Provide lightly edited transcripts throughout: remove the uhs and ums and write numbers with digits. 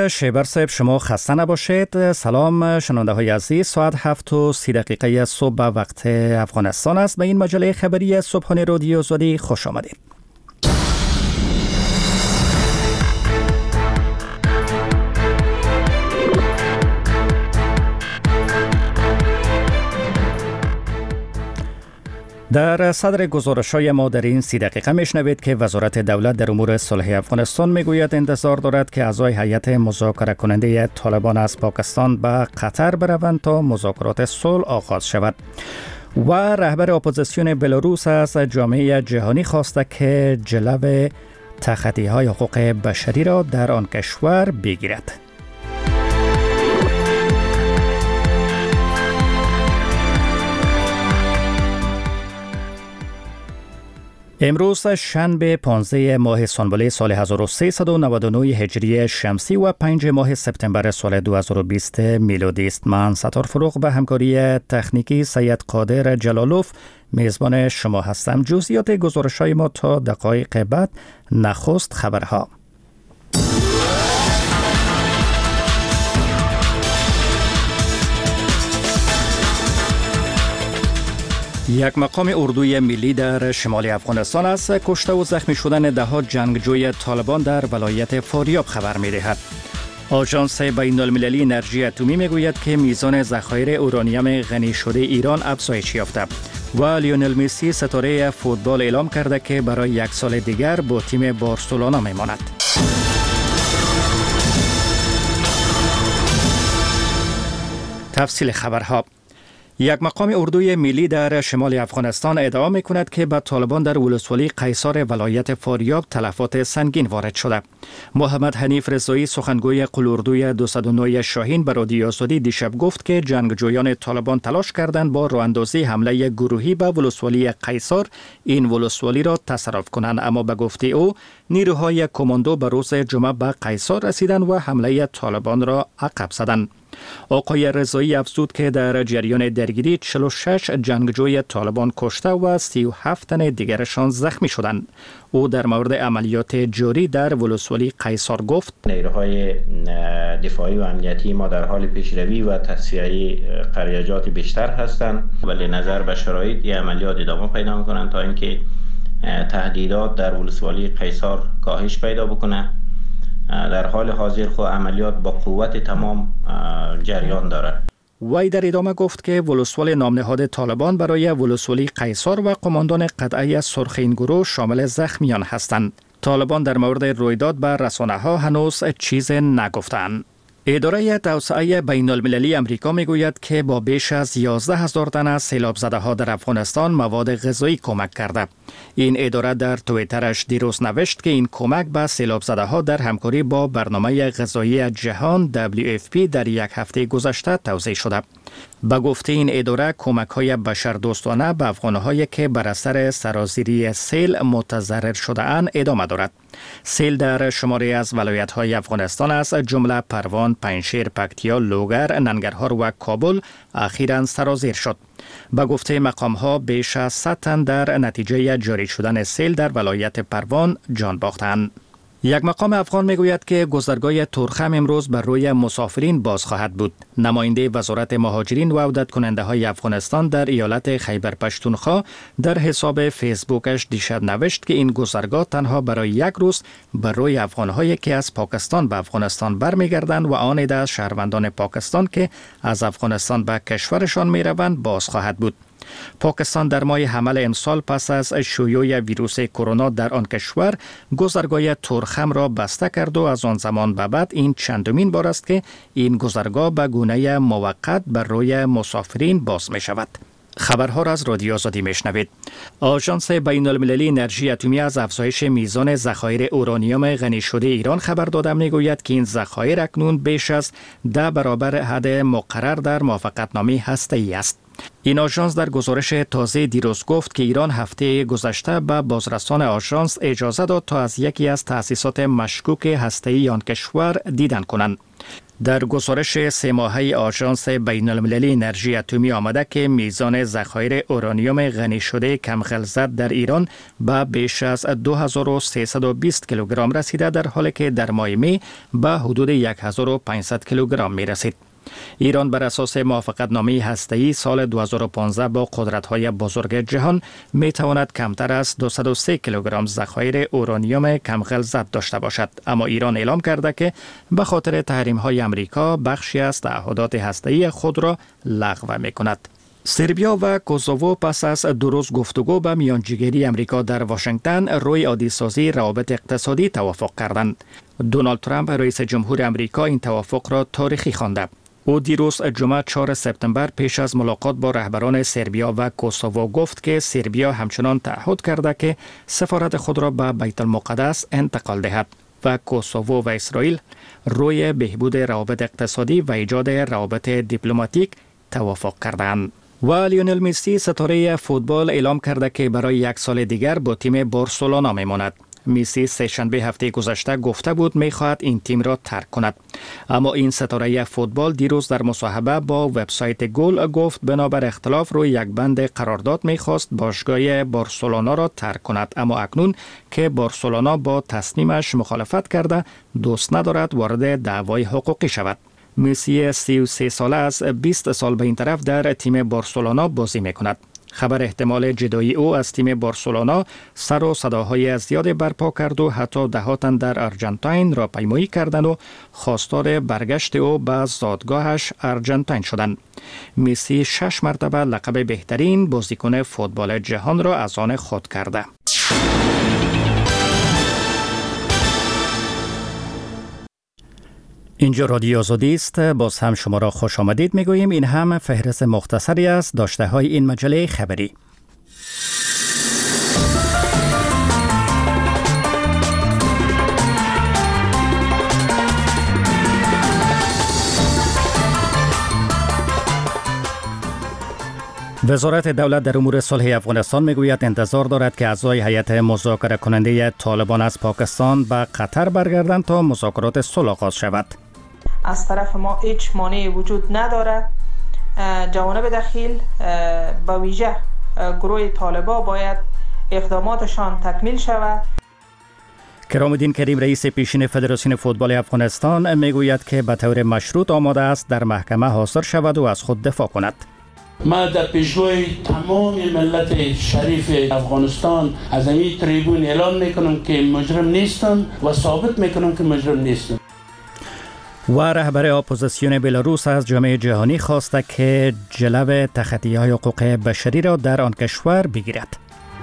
شیبر صاحب شما خسته نباشید. سلام شنونده های عزیز، ساعت 7:30 صبح به وقت افغانستان است. به این مجله خبری صبحانه رادیو آزادی خوش آمدید. در صدر گزارش‌های ما در این 30 دقیقه میشنوید که وزارت دولت در امور صلح افغانستان میگوید انتظار دارد که اعضای هیئت مذاکره کننده طالبان از پاکستان به قطر بروند تا مذاکرات صلح آغاز شود. و رهبر اپوزیسیون بلاروس از جامعه جهانی خواسته که جلو تخطی‌های حقوق بشری را در آن کشور بگیرد. امروز شنبه 15 ماه سنبله سال 1399 هجری شمسی و 5 ماه سپتامبر سال 2020 میلادی است. من ستار فروغ به همکاری تکنیکی سید قادر جلالوف میزبان شما هستم. جزئیات گزارش‌های ما تا دقایق بعد. نخست خبرها. یک مقام اردوی ملی در شمال افغانستان از کشته و زخمی شدن ده‌ها جنگجوی طالبان در ولایت فاریاب خبر می‌دهد. آژانس بین‌المللی انرژی اتمی میگوید که میزان ذخایر اورانیوم غنی شده ایران افزایش یافته و لیونل مسی ستاره فوتبال اعلام کرده که برای یک سال دیگر با تیم بارسلونا میماند. تفصیل خبرها. یک مقام اردوی ملی در شمال افغانستان ادعا می کند که به طالبان در ولسوالی قیصار ولایت فاریاب تلفات سنگین وارد شده. محمد حنیف رضایی سخنگوی قواردوی 209 شاهین به رادیو آزادی دیشب گفت که جنگجویان طالبان تلاش کردند با راه‌اندازی حمله گروهی به ولسوالی قیصار این ولسوالی را تصرف کنند، اما به گفته او نیروهای کماندو به روز جمعه به قیصار رسیدند و حمله طالبان را عقب زدند. آقای رضایی افزود که در جریان درگیری 46 جنگجوی طالبان کشته و 37 تن دیگرشان زخمی شدند. او در مورد عملیات جاری در ولسوالی قیصار گفت: نیروهای دفاعی و امنیتی ما در حال پیشروی و تصفیه قریجات بیشتر هستند، ولی نظر به شرایط این عملیات ادامه پیدا می‌کنند تا اینکه تهدیدات در ولسوالی قیصار کاهش پیدا بکنه. در حال حاضر خود عملیات با قوت تمام جریان دارد. وی در ادامه گفت که ولسوالی نامنهاد طالبان برای ولسوالی قیصار و قماندان قطعه سرخ این گروه شامل زخمیان هستند. طالبان در مورد رویداد به رسانه‌ها هنوز چیز نگفتند. اداره توسعه بین‌المللی امریکا میگوید که با بیش از 11,000 تن از سیلاب زده ها در افغانستان مواد غذایی کمک کرده. این اداره در توییترش دیروز نوشت که این کمک به سیلاب زده ها در همکاری با برنامه غذایی جهان WFP در یک هفته گذشته توزیع شده. به گفته این اداره کمک‌های بشردوستانه به افغان‌هایی که بر اثر سرازیری سیل متضرر شده‌اند ادامه دارد. سیل در شماری از ولایت‌های افغانستان از جمله پروان، پنجشیر، پکتیا، لوگر، ننگرهار و کابل اخیراً سرازیر شد. به گفته مقام‌ها بیش از 100 تن در نتیجه جاری شدن سیل در ولایت پروان جان باختند. یک مقام افغان میگوید که گذرگاه تورخم امروز بر روی مسافرین باز خواهد بود. نماینده وزارت مهاجرین و عودت کننده های افغانستان در ایالت خیبر پشتونخوا در حساب فیسبوکش دیشب نوشت که این گذرگاه تنها برای یک روز بر روی افغان‌هایی که از پاکستان به افغانستان برمیگردند و آن عده از شهروندان پاکستان که از افغانستان به کشورشان میروند باز خواهد بود. پاکستان در ماه حمل امسال پس از شیوع ویروس کرونا در آن کشور گذرگاه تورخم را بسته کرد و از آن زمان به بعد این چندمین بار است که این گذرگاه به گونه موقت بر روی مسافرین باز می شود. خبرها را از رادیو آزادی میشنوید. آژانس بین‌المللی انرژی اتمی از افزایش میزان ذخایر اورانیوم غنی شده ایران خبر داده میگوید که این ذخایر اکنون بیش از 10 برابر حد مقرر در موافقتنامه هسته‌ای است. این آژانس در گزارش تازه دیروز گفت که ایران هفته گذشته به بازرسان آژانس اجازه داد تا از یکی از تأسیسات مشکوک هسته‌ای آن کشور دیدن کنند. در گزارش 3 ماهه آژانس بین المللی انرژی اتمی آمده که میزان ذخایر اورانیوم غنی شده کم غلظت در ایران به بیش از 2320 کیلوگرم رسیده، در حالی که در ماه می به حدود 1500 کیلوگرم می رسید. ایران بر اساس موافقتنامه هسته‌ای سال 2015 با قدرت‌های بزرگ جهان می‌تواند کمتر از 203 کیلوگرم ذخایر اورانیوم کم غلظت داشته باشد، اما ایران اعلام کرده که به خاطر تحریم‌های آمریکا بخشی از تعهدات هسته‌ای خود را لغو می‌کند. سربیا و کوسوو پس از 2 روز گفتگو به میانجیگری امریکا در واشنگتن روی عادی‌سازی روابط اقتصادی توافق کردند. دونالد ترامپ رئیس جمهور امریکا این توافق را تاریخی خوانده. او دیروز جمعه 4 سپتامبر پیش از ملاقات با رهبران سربیا و کوسوو گفت که سربیا همچنان تعهد کرده که سفارت خود را به بیت المقدس انتقال دهد و کوسوو و اسرائیل روی بهبود روابط اقتصادی و ایجاد روابط دیپلماتیک توافق کردند. و لیونل مسی ستاره فوتبال اعلام کرده که برای 1 سال دیگر با تیم بارسلونا میماند. مسی سه‌شنبه هفته گذشته گفته بود می‌خواهد این تیم را ترک کند، اما این ستاره فوتبال دیروز در مصاحبه با وبسایت گل گفت بنابر اختلاف روی یک بند قرارداد می‌خواست باشگاه بارسلونا را ترک کند، اما اکنون که بارسلونا با تصمیمش مخالفت کرده دوست ندارد وارد دعوای حقوقی شود. مسی 33 ساله از 20 سال به این طرف در تیم بارسلونا بازی می‌کند. خبر احتمال جدایی او از تیم بارسلونا سر و صداهای زیاد برپا کرد و حتی ده تن در آرژانتین را پیمایی کردند و خواستار برگشت او به زادگاهش آرژانتین شدند. مسی 6 مرتبه لقب بهترین بازیکن فوتبال جهان را از آن خود کرده. اینجا رادیو آزادی است. باز هم شما را خوش آمدید میگوییم. این هم فهرست مختصری است داشته های این مجله خبری. وزارت دولت در امور صلح افغانستان میگوید انتظار دارد که اعضای هیئت مذاکره کننده طالبان از پاکستان به قطر برگردند تا مذاکرات صلح آغاز شود. از طرف ما هیچ مانعی وجود ندارد. جوانب دخیل به ویژه گروه طالبان باید اقداماتشان تکمیل شود. کرام الدین کریم رئیس پیشین فدراسیون فوتبال افغانستان میگوید که به طور مشروط آماده است در محکمه حاضر شود و از خود دفاع کند. ما در پیشگوی تمام ملت شریف افغانستان از این تریبون اعلام میکنم که مجرم نیستم و ثابت میکنم که مجرم نیستم. و رهبر اپوزیسیون بلاروس از جامعه جهانی خواسته که جلو تخطی‌های حقوق بشری را در آن کشور بگیرد.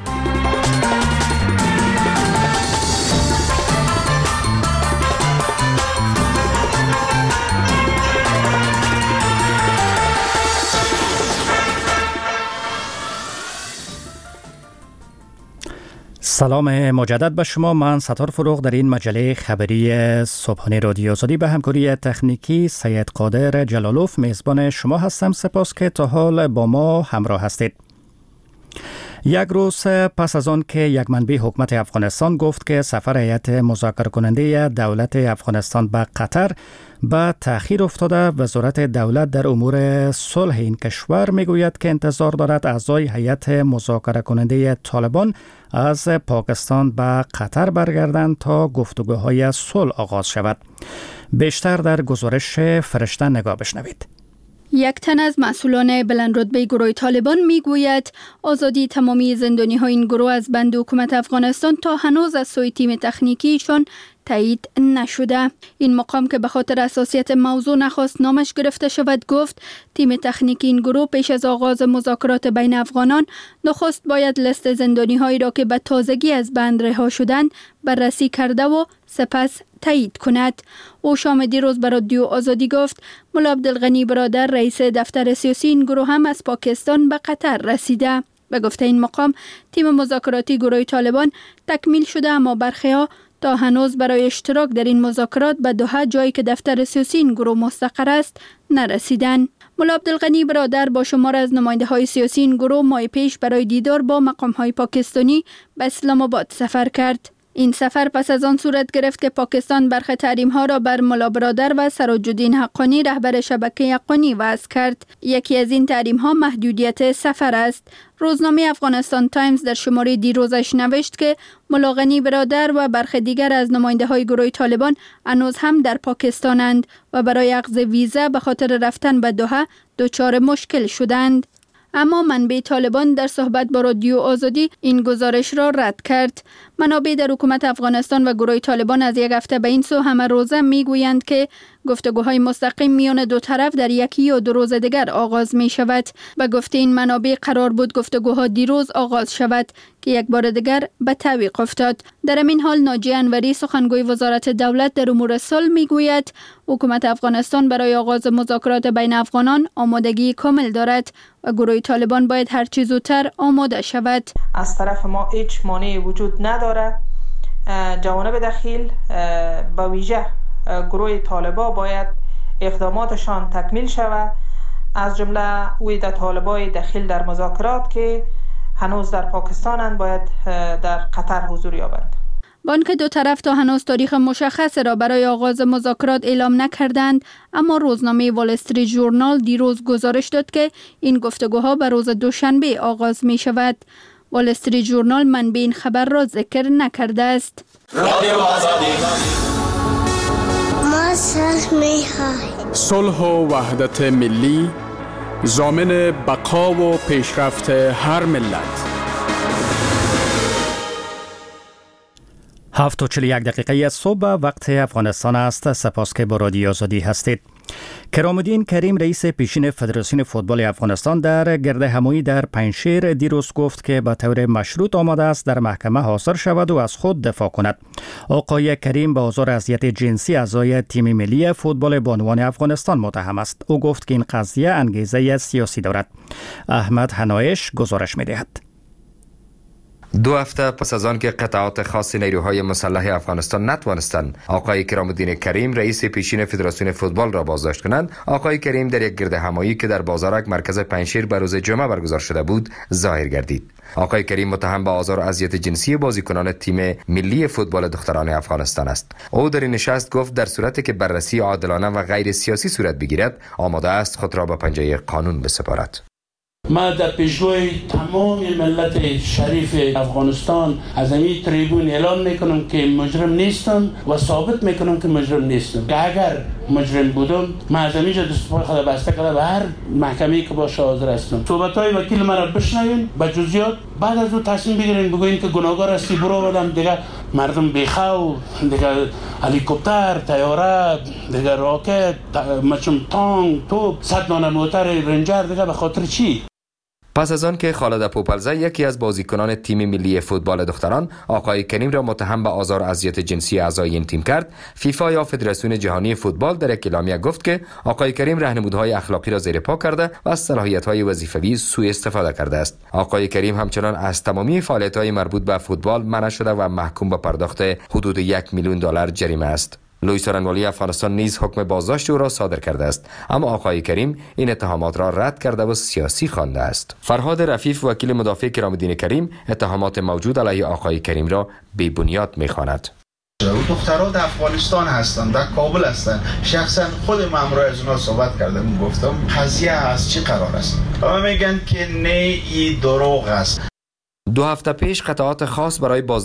سلام مجدد به شما. من ستار فروغ در این مجله خبری صبحانه رادیو آزادی به همکاری تکنیکی سید قادر جلالوف میزبان شما هستم. سپاس که تا حال با ما همراه هستید. یک روز پس از آن که یک منبع حکومت افغانستان گفت که سفر هیئت مذاکره کننده دولت افغانستان به قطر به تأخیر افتاده، وزارت دولت در امور صلح این کشور میگوید که انتظار دارد اعضای هیئت مذاکره کننده طالبان از پاکستان به قطر برگردند تا گفتگوهای صلح آغاز شود. بیشتر در گزارش فرشته نگاه بشنوید. یک تن از مسئولان بلندرتبه گروه طالبان میگوید آزادی تمامی زندانی های این گروه از بند حکومت افغانستان تا هنوز از سوی تیم تکنیکیشان تایید نشده. این مقام که به خاطر حساسیت موضوع نخواست نامش گرفته شود گفت تیم تکنیکی این گروه پیش از آغاز مذاکرات بین افغانان نخست باید لیست زندانی هایی را که به تازگی از بند رها شدند بررسی کرده و سپس تایید کند. او شام دیروز به رادیو آزادی گفت ملا عبدالغنی برادر رئیس دفتر سیاسی این گروه هم از پاکستان به قطر رسیده. به گفته این مقام تیم مذاکراتی گروه طالبان تکمیل شده، اما برخی‌ها تا هنوز برای اشتراک در این مذاکرات به دوحه، جایی که دفتر سیاسی این گروه مستقر است، نرسیدند. ملا عبدالغنی برادر با شمار از نماینده‌های سیاسی این گروه ماه پیش برای دیدار با مقام‌های پاکستانی به اسلام آباد سفر کرد. این سفر پس از آن صورت گرفت که پاکستان برخی تحریم‌ها را بر ملا برادر و سراج الدین حقانی رهبر شبکه حقانی وضع کرد. یکی از این تحریم‌ها محدودیت سفر است. روزنامه افغانستان تایمز در شماره دیروزش نوشت که ملا غنی برادر و برخی دیگر از نماینده‌های گروه طالبان هنوز هم در پاکستانند و برای اخذ ویزا به خاطر رفتن به دوحه دچار مشکل شدند. اما منبع طالبان در صحبت با رادیو آزادی این گزارش را رد کرد. منابع در حکومت افغانستان و گروه طالبان از یک هفته به این سو همه روزه میگویند که گفتگوهای مستقیم میان دو طرف در یکی یا دو روز دیگر آغاز می شود. به گفته این منابع قرار بود گفتگوها دیروز آغاز شود که یک بار دیگر به تعویق افتاد. در این حال ناجی انوری سخنگوی وزارت دولت در امور صلح میگوید حکومت افغانستان برای آغاز مذاکرات بین افغانان آمادگی کامل دارد و گروه طالبان باید هر چه زودتر آماده شود. از طرف ما هیچ مانعی وجود نداره. جوانب دخیل به ویژه گروه طالبا باید اقداماتشان تکمیل شود، از جمله ویده طالبای دخیل در مذاکرات که هنوز در پاکستانند باید در قطر حضور یابند. با آنکه دو طرف تا هنوز تاریخ مشخص را برای آغاز مذاکرات اعلام نکردند، اما روزنامه وال استریت ژورنال دیروز گزارش داد که این گفتگوها به روز دوشنبه آغاز می شود. وال استریت ژورنال منبع این خبر را ذکر نکرده است. صلح و وحدت ملی ضامن بقا و پیشرفت هر ملت. 7:41 صبح وقت افغانستان است. سپاس که با رادیو آزادی هستید. کرام الدین کریم رئیس پیشین فدراسیون فوتبال افغانستان در گرد همایی در پنجشیر دیروز گفت که به طور مشروط آماده است در محکمه حاضر شود و از خود دفاع کند. آقای کریم به آزار اذیت جنسی اعضای تیم ملی فوتبال بانوان افغانستان متهم است. او گفت که این قضیه انگیزه سیاسی دارد. احمد حنایش گزارش می‌دهد. 2 هفته پس از آن که قطعات خاص نیروهای مسلح افغانستان نتوانستند آقای کرام الدین کریم رئیس پیشین فدراسیون فوتبال را بازداشت کنند، آقای کریم در یک گرد همایی که در بازارک مرکز پنجشیر به روز جمعه برگزار شده بود ظاهر گردید. آقای کریم متهم به آزار و اذیت جنسی بازیکنان تیم ملی فوتبال دختران افغانستان است. او در این نشست گفت در صورتی که بررسی عادلانه و غیر سیاسی صورت بگیرد آماده است خود را به پنجه قانون بسپارد. ما در پیشگوی تمام ملت شریف افغانستان از این تریبون اعلام میکنم که مجرم نیستم و ثابت میکنم که مجرم نیستم. که اگر مجرم بودم ما از اینجا دستپای خود بسته کرده به هر محکمه‌ای که باشه حاضر هستم. صحبت‌های وکیل من را بشنوین به جزئیات، بعد از اون تصمیم بگیرین بگوین که گناهکار هستی برو بدم دیگه مردم بیخو دیگه هلیکوپتر طیاره دیگه راکت مچم تانک توپ 100 نان موتر رنجر دیگه به خاطر چی؟ پس از آن که خالد پوپلزه یکی از بازیکنان تیم ملی فوتبال دختران آقای کریم را متهم به آزار و اذیت جنسی اعضای این تیم کرد، فیفا یا فدراسیون جهانی فوتبال در یک اعلامیه گفت که آقای کریم راهنمودهای اخلاقی را زیر پا کرده و از صلاحیت‌های وظیفوی سوء استفاده کرده است. آقای کریم همچنان از تمامی فعالیت‌های مربوط به فوتبال منع شده و محکوم به پرداخت حدود $1 میلیون جریمه است. لوی سرانوالی افغانستان نیز حکم بازداشت او را صادر کرده است، اما آقای کریم این اتهامات را رد کرده و سیاسی خوانده است. فرهاد رفیف وکیل مدافع کرام الدین کریم اتهامات موجود علیه آقای کریم را بی بنیاد می‌خواند. دخترها در افغانستان هستند، در کابل هستند. شخصا خود مامورای از اونها صحبت کردم، گفتم قضیه از چی قرار است؟ و میگن که نه ای دروغ است. 2 هفته پیش قطعات خاص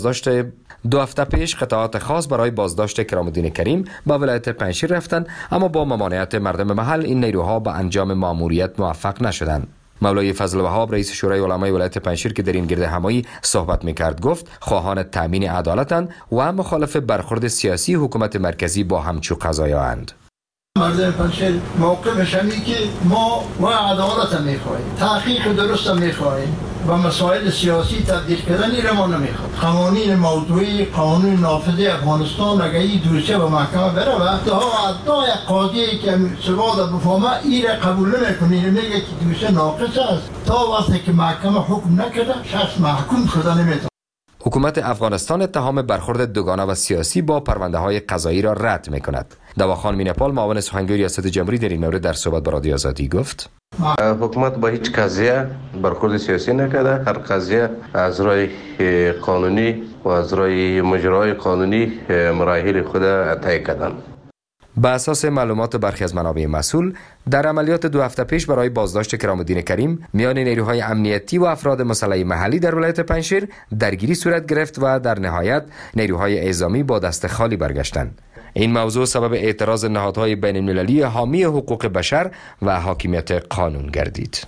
برای بازداشت کرام الدین کریم به ولایت پنجشیر رفتند، اما با ممانعت مردم محل این نیروها به انجام مأموریت موفق نشدند. مولای فضل وهاب رئیس شورای علمای ولایت پنجشیر که در این گرد همایی صحبت میکرد گفت خواهان تامین عدالتند و مخالف برخورد سیاسی حکومت مرکزی با همچو قضایااند. مردم پنجشیر موقفش اینه که ما عدالت میخواهیم، تحقیق درست میخواهیم و مسائل سیاسی تبدیل کردن این ما نمیخواهیم. قوانین موضوعی قانون نافذ افغانستان اگر این دوسیه به محکمه بره و ادعای قاضی که سواد بفهمه این قبول نمیکنه، میگه که دوسیه ناقص است تا وقتی که محکمه حکم نکرده شخص محکوم شده نمیتونه. حکومت افغانستان اتهام برخورد دوگانه و سیاسی با پرونده‌های قضایی را رد می‌کند. دواخان مینپال معاون سخنگوی ریاست جمهوری در این مورد در صحبت با رادیو آزادی گفت حکومت با هیچ قضیه برخورد سیاسی نکرده. هر قضیه از راه قانونی و از راه مجرای قانونی مراحل خود طی کردند. به اساس معلومات برخی از منابع مسئول، در عملیات 2 هفته پیش برای بازداشت کرام‌الدین کریم میان نیروهای امنیتی و افراد مسلح محلی در ولایت پنجشیر درگیری صورت گرفت و در نهایت نیروهای اعزامی با دست خالی برگشتند. این موضوع سبب اعتراض نهادهای بین المللی حامی حقوق بشر و حاکمیت قانون گردید.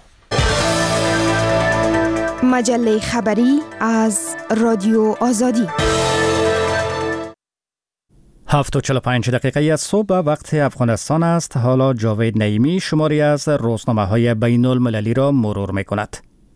مجله خبری از رادیو آزادی. 7:45 از صبح وقت افغانستان است. حالا جاوید نعیمی شماری از روزنامه‌های بین المللی را مرور می‌کند.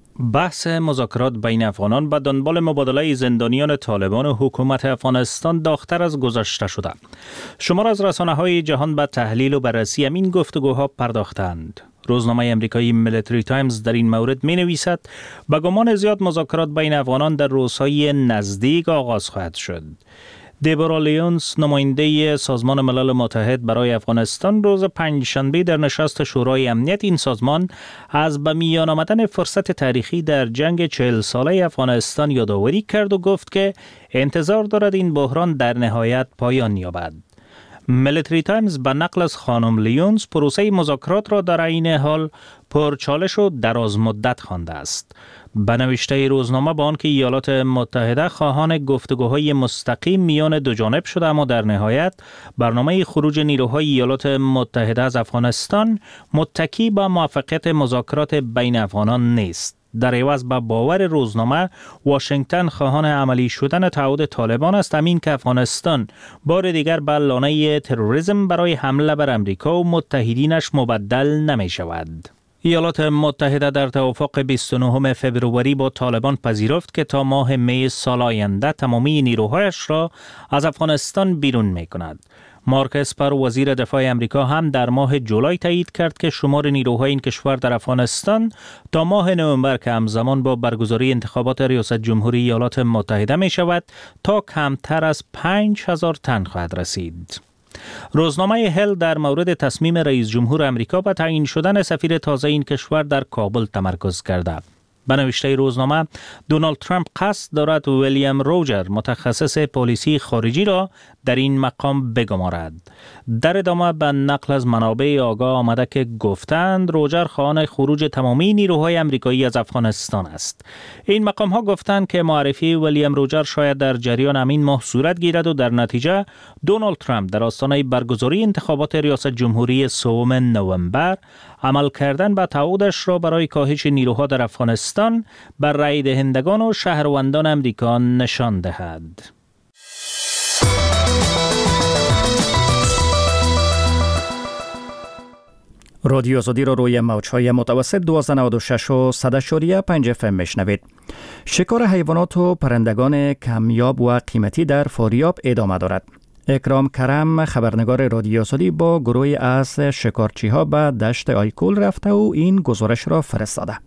بحث مذاکرات بین افغانان به دنبال مبادله زندانیان طالبان و حکومت افغانستان داغ‌تر از گذشته شده. شمار از رسانه‌های جهان به تحلیل و بررسی این گفتگوها پرداختند. روزنامه امریکایی میلیتری تایمز در این مورد می‌نویسد به گمان زیاد مذاکرات بین افغانان در روزهای نزدیک آغاز خواهد شد. دیبورا لیونز نماینده سازمان ملل متحد برای افغانستان روز پنجشنبه در نشست شورای امنیت این سازمان از به میان آمدن فرصت تاریخی در جنگ 40 ساله افغانستان یادآوری کرد و گفت که انتظار دارد این بحران در نهایت پایان یابد. میلیتری تایمز به نقل از خانم لیونز پروسه مذاکرات را در عین حال پرچالش و دراز مدت خوانده است. به نوشته روزنامه با آنکه ایالات متحده خواهان گفتگوهای مستقیم میان دو جانب شده، اما در نهایت برنامه خروج نیروهای ایالات متحده از افغانستان متکی به موفقیت مذاکرات بین افغانان نیست. در عوض به باور روزنامه واشنگتن خواهان عملی شدن تعهد طالبان است، همین که افغانستان بار دیگر به لانه تروریسم برای حمله بر امریکا و متحدینش مبدل نمی شود. ایالات متحده در توافق 29 فوریه با طالبان پذیرفت که تا ماه می سال آینده تمامی نیروهایش را از افغانستان بیرون می کند. مارک اسپر وزیر دفاع امریکا هم در ماه جولای تایید کرد که شمار نیروهای این کشور در افغانستان تا ماه نوامبر که همزمان با برگزاری انتخابات ریاست جمهوری ایالات متحده می شود تا کمتر از 5000 تن خواهد رسید. روزنامه هل در مورد تصمیم رئیس جمهور امریکا به تعیین شدن سفیر تازه این کشور در کابل تمرکز کرده. به نوشته روزنامه دونالد ترامپ قصد دارد ویلیام روجر متخصص پالیسی خارجی را در این مقام بگمارد. در ادامه به نقل از منابع آگاه آمده که گفتند روجر خواهان خروج تمامی نیروهای امریکایی از افغانستان است. این مقام ها گفتند که معرفی ویلیام روجر شاید در جریان همین ماه صورت گیرد و در نتیجه دونالد ترامپ در آستانه برگزاری انتخابات ریاست جمهوری 3 نوامبر عمل کردن به تعهدش را برای کاهش نیروها در افغانستان بر رای دهندگان و شهروندان امریکا نشان دهد. رادیو آزادی را روی موج‌های متوسط 1296 و 100.5 FM میشنوید. شکار حیوانات و پرندگان کمیاب و قیمتی در فاریاب ادامه دارد. اکرام کرم خبرنگار رادیو آزادی با گروهی از شکارچی‌ها به دشت آیکول رفته و این گزارش را فرستاده.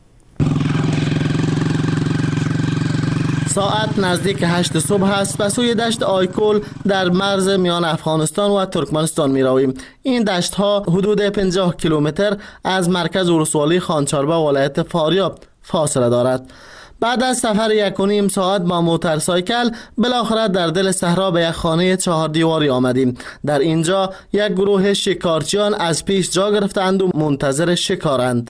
ساعت نزدیک 8 صبح است و سوی دشت آیکول در مرز میان افغانستان و ترکمنستان می رویم. این دشت ها حدود 50 کیلومتر از مرکز ولسوالی خانچاربه ولایت فاریاب فاصله دارد. بعد از سفر 1.5 ساعت با موتورسایکل بالاخره در دل صحرا به یک خانه 4 دیواری آمدیم. در اینجا یک گروه شکارچیان از پیش جا گرفتند و منتظر شکارند.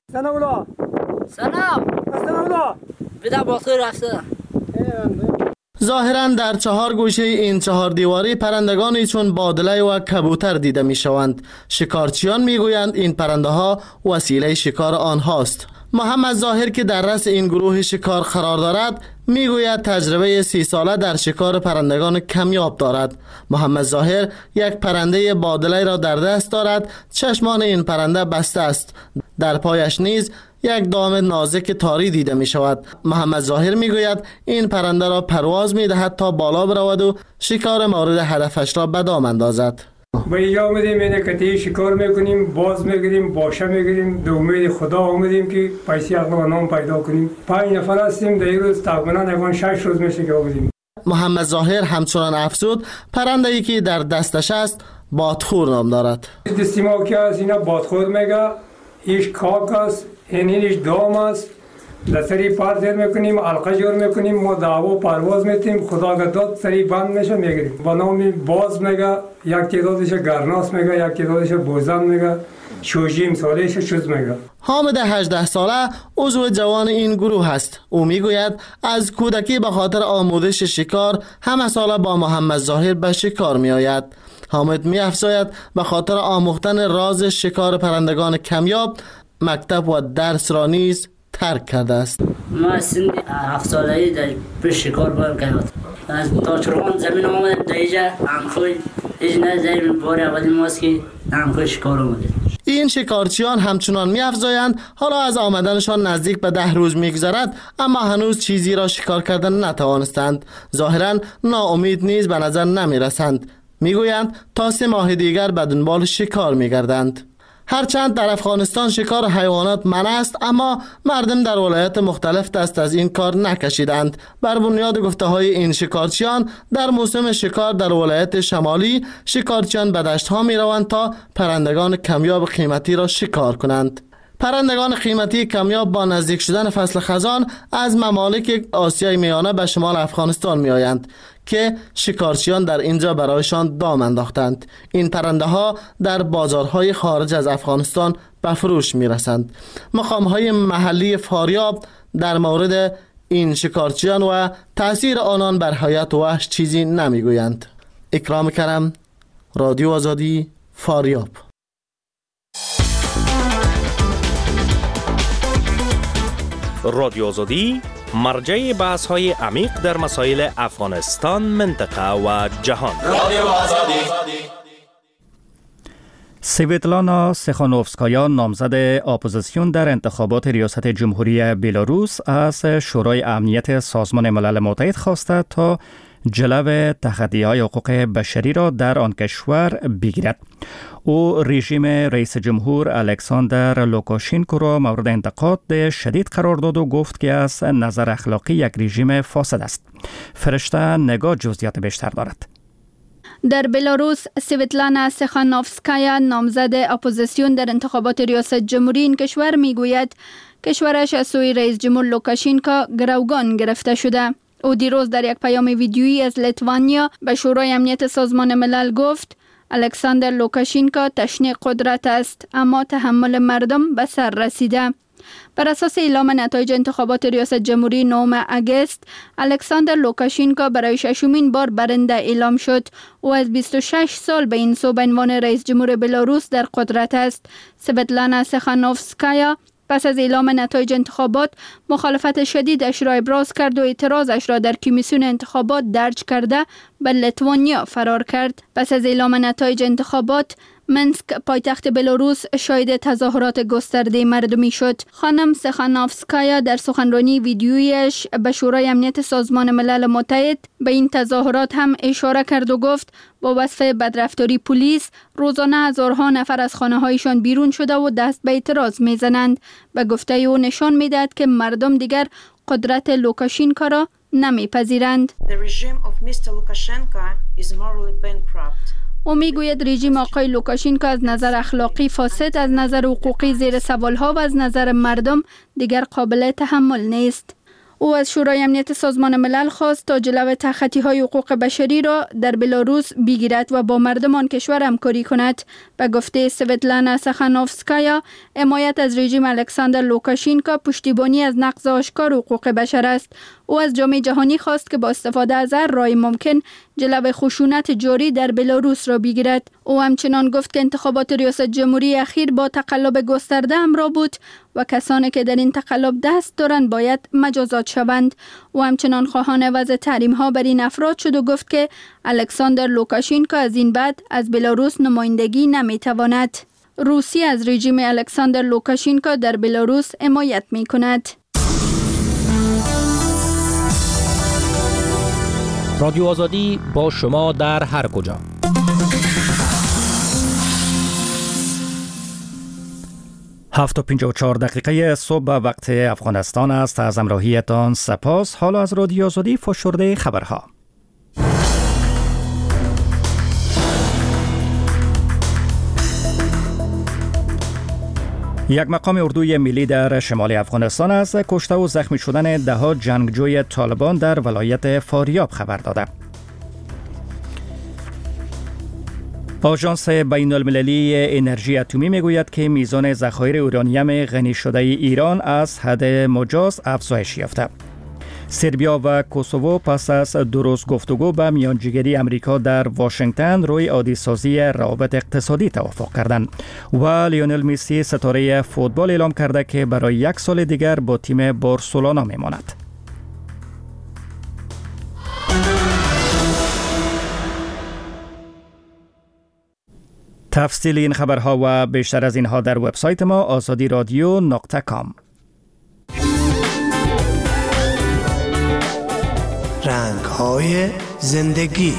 سلام بده باطل رفته. ظاهراً در 4 گوشه این 4 دیواری پرندگانی چون بادله و کبوتر دیده می شوند. شکارچیان می گویند این پرنده ها وسیله شکار آنهاست. محمد ظاهر که در رأس این گروه شکار قرار دارد می گوید تجربه 30 ساله در شکار پرندگان کمیاب دارد. محمد ظاهر یک پرنده بادله را در دست دارد. چشمان این پرنده بسته است. در پایش نیز یک دام نازک تاری دیده می شود. محمد ظاهر می گوید این پرنده را پرواز می دهد تا بالا برود و شکار مورد هدفش را به دام اندازد. با اینجا آمدیم اینه کتی شکار میکنیم، باز میگیریم، باشه میگیریم. به امید خدا آمدیم که پیسی از نام پیدا کنیم. 5 نفر هستیم. در این روز تقریبا 6 روز میشه که آمدیم. محمد ظاهر همچنان افزود پرنده‌ای که در دستش است بادخور نام دارد. دستیما که از اینا بادخور میگه، ایش کاک است، اینش دام است. سری پارتر میکنیم، علقه جور میکنیم، ما دعوا پرواز میتیم، خدا گداد سری بند میشه میگیریم. با نامی باز میگه، یک تعدادش گرناس میگه، یک تعدادش بوزن میگه، شوجیم سالش شوز میگه. حامد 18 ساله عضو جوان این گروه است. او میگوید از کودکی به خاطر آموزش شکار همه ساله با محمد ظاهر به شکار میآید. حامد می‌افزاید به خاطر آموختن راز شکار پرندگان کمیاب مکتب و درس را نیز ترک کرده است. ما سن 7 سالگی در پیش شکار باید کرد. از تا چرخان زمین آمد دیجا همخوی هیچ نه زمین بار اولی ماست که همخوی شکار آمده. این شکارچیان همچنان می‌افزایند حالا از آمدنشان نزدیک به 10 روز می‌گذرد اما هنوز چیزی را شکار کردن نتوانستند. ظاهراً ناامید نیز به نظر نمی‌رسند. میگویند تا 3 ماه دیگر به دنبال شکار می‌گردند. هرچند در افغانستان شکار حیوانات منع است اما مردم در ولایات مختلف دست از این کار نکشیدند. بر بنیاد گفته‌های این شکارچیان در موسم شکار در ولایت شمالی شکارچیان به دشت‌ها می‌روند تا پرندگان کمیاب قیمتی را شکار کنند. پرندگان قیمتی کمیاب با نزدیک شدن فصل خزان از ممالک آسیای میانه به شمال افغانستان می‌آیند که شکارچیان در اینجا برایشان دام انداختند. این پرنده ها در بازارهای خارج از افغانستان به فروش می‌رسند. مقام‌های محلی فاریاب در مورد این شکارچیان و تأثیر آنان بر حیات وحش چیزی نمی‌گویند. اکرام کرم، رادیو آزادی، فاریاب. رادیو آزادی مرجع بحث های عمیق در مسائل افغانستان، منطقه و جهان. رادیو آزادی. سویتلانا سخانوفسکایا نامزد اپوزیسیون در انتخابات ریاست جمهوری بلاروس از شورای امنیت سازمان ملل متحد خواسته تا جلو تخطی‌های حقوق بشری را در آن کشور بگیرد. او رژیم رئیس جمهور الکساندر لوکاشینکو را مورد انتقاد شدید قرار داد و گفت که از نظر اخلاقی یک رژیم فاسد است. فرشته نگاه جزئیات بیشتر دارد. در بلاروس سویتلانا سخانوفسکایا نامزد اپوزیسیون در انتخابات ریاست جمهوری این کشور میگوید کشورش از سوی رئیس جمهور لوکاشینکو گروگان گرفته شده. او دیروز در یک پیام ویدیویی از لیتوانیا به شورای امنیت سازمان ملل گفت الکساندر لوکاشینکو تشنه قدرت است اما تحمل مردم به سر رسیده. بر اساس اعلام نتایج انتخابات ریاست جمهوری 9 اگست، الکساندر لوکاشینکو برای 6مین بار برنده اعلام شد. او از 26 سال به این سو به عنوان رئیس جمهور بلاروس در قدرت است. سویتلانا سخانوفسکایا پس از اعلام نتایج انتخابات مخالفت شدیدش را ابراز کرد و اعتراضش را در کمیسیون انتخابات درج کرده به لیتوانیا فرار کرد. پس از اعلام نتایج انتخابات منسک پایتخت بلاروس شاهد تظاهرات گسترده مردمی شد. خانم سخانوفسکایا در سخنرانی ویدیویش به شورای امنیت سازمان ملل متحد به این تظاهرات هم اشاره کرد و گفت با وصف بدرفتاری پلیس روزانه هزارها نفر از خانه‌هایشان بیرون شده و دست به اعتراض می‌زنند. به گفته او نشان می‌دهد که مردم دیگر قدرت لوکاشینکو را نمی‌پذیرند. او میگوید رژیم آقای لوکاشینکو از نظر اخلاقی فاسد، از نظر حقوقی زیر سوالها و از نظر مردم دیگر قابل تحمل نیست. او از شورای امنیت سازمان ملل خواست تا جلو تخطی‌های حقوق بشری را در بلاروس بگیرد و با مردم آن کشور همکاری کند. به گفته سویتلانا سخانوفسکایا، حمایت از رژیم الکساندر لوکاشینکو پشتیبانی از نقض آشکار حقوق بشر است. او از جامعه جهانی خواست که با استفاده از هر راه ممکن جلو خشونت جاری در بلاروس را بگیرد. او همچنان گفت که انتخابات ریاست جمهوری اخیر با تقلب گسترده همراه بود و کسانی که در این تقلب دست دارند باید مجازات شوند. او همچنان خواهان وضع تحریم‌ها بر این افراد شد و گفت که الکساندر لوکاشینکو از این بعد از بلاروس نمایندگی نمی‌تواند. روسیه از رژیم الکساندر لوکاشینکو در بلاروس حمایت می‌کند. رادیو آزادی با شما در هر کجا. هفت و 54 دقیقه صبح وقت افغانستان است. از همراهیتان سپاس. حالا از رادیو آزادی فشرده خبرها. یک مقام اردوی ملی در شمال افغانستان از کشته و زخمی شدن دهها جنگجوی طالبان در ولایت فاریاب خبر داده. آژانس بین المللی انرژی اتمی میگوید که میزان ذخایر اورانیم غنی شده ایران از حد مجاز افزایش یافته. سربیا و کوسوو پس از 2 روز گفتگو به میانجیگری امریکا در واشنگتن روی عادی‌سازی روابط اقتصادی توافق کردند و لیونل مسی ستاره فوتبال اعلام کرده که برای 1 سال دیگر با تیم بارسلونا میماند. تفصیل این خبرها و بیشتر از اینها در وبسایت ما azadiradio.com. رنگ‌های زندگی.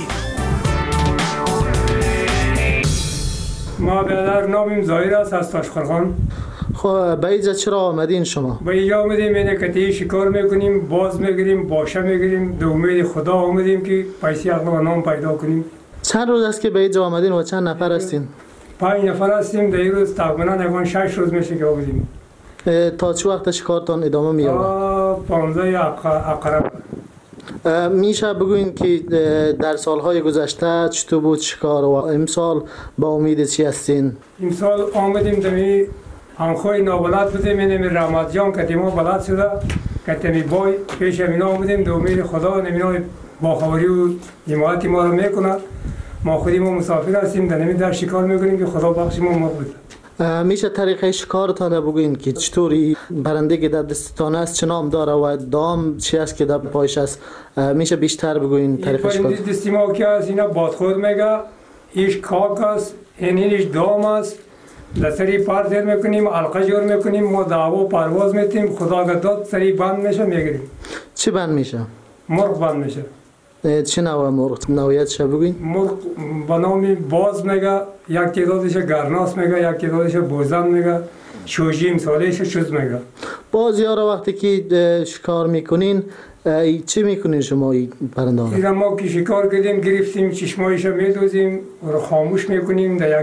ما برادر نامیم ظاهر است از تاشقرغان. خب به اینجا چرا آمدین شما؟ به اینجا آمدیم اینه که شکار میکنیم، باز میگیریم، باشه میگیریم، به امید خدا آمدیم که پیسی اغلا و نام پیدا کنیم. چند روز است که به اینجا آمدین و چند نفر هستین؟ 5 نفر هستیم. در این روز تقریبا 6 روز میشه که آمدیم. تا چه وقت شکارتان ادامه می‌یابد؟ 15 عقرب. میشه بگوین که در سالهای گذشته چطور بود شکار و امسال با امید چی هستین؟ امسال آمدیم دمی انخوی نابلد بودیم، اینمی رحمت جان که ما بلد شده که تمی بای پیش امینا آمدیم دو امید خدا نمینا باخبری و حمایت ما رو میکنه. ما خودی ما مسافر هستیم در شکار میکنیم که خدا بخش ما بود. میشه طریقه شکارتان بگوین که چطوری پرنده که در دستتان است چه نام داره و دام چی است که در پایش است؟ میشه بیشتر بگوین طریقه شکار؟ این دستی ما که است اینا بادخور میگه، ایش کاک است، اینش دام است. لسری پار دیر میکنیم، علقه جور میکنیم، ما دعوا پرواز میتیم، خدا گداد سری بند میشه میگیریم. چی بند میشه؟ مرغ بند میشه. چه نوع مرغ؟ نوعیتش بگوین؟ مرغ به نام باز میگه، یک تعدادش گرناس میگه، یک تعدادش بوزن میگه، شوجی امسالش چوز میگه. باز یارا وقتی که شکار میکنین چی میکنین شما این پرنده ها؟ ما که شکار کردیم گرفتیم چشمایش میدوزیم و خاموش میکنیم.